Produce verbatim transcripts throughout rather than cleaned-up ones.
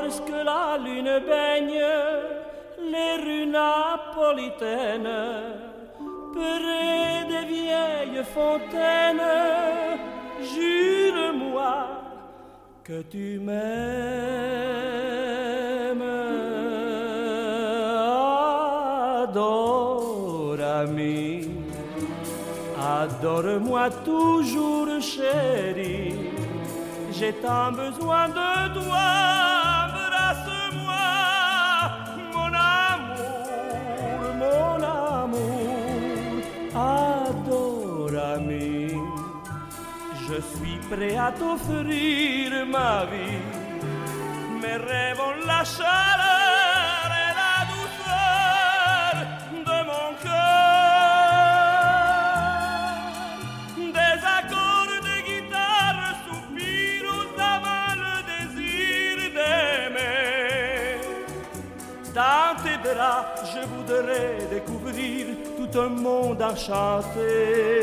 lorsque la lune baigne les rues napolitaines, près des vieilles fontaines, jure-moi que tu m'aimes. Adore, ami, adore-moi toujours, chérie. J'ai tant besoin de toi, embrasse-moi, mon amour, mon amour. Adore, ami, je suis prêt à t'offrir ma vie. Mes rêves ont la chaleur et la douceur de mon cœur. Des accords de guitare soupirent aux amants le désir d'aimer. Dans tes bras, je voudrais découvrir tout un monde enchanté.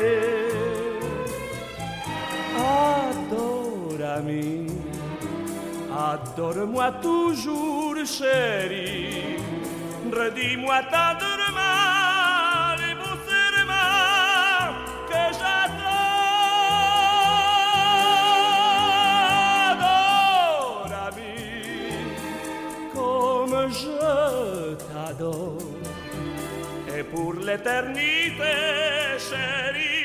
Adore, ami, adore-moi toujours, chérie. Redis-moi tendrement les beaux serments que j'adore. Adore, ami, comme je t'adore. Et pour l'éternité, chérie,